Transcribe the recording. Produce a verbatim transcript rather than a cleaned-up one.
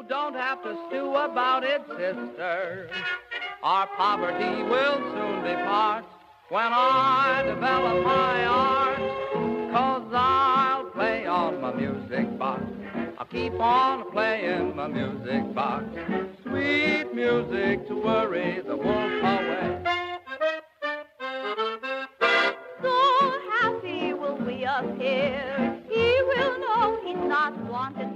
don't have to stew about it, sister. Our poverty will soon depart when I develop my art, 'cause I'll play on my music box. I'll keep on playing my music box. Sweet music to worry the wolf away. So happy will we appear, he will know he's not wanted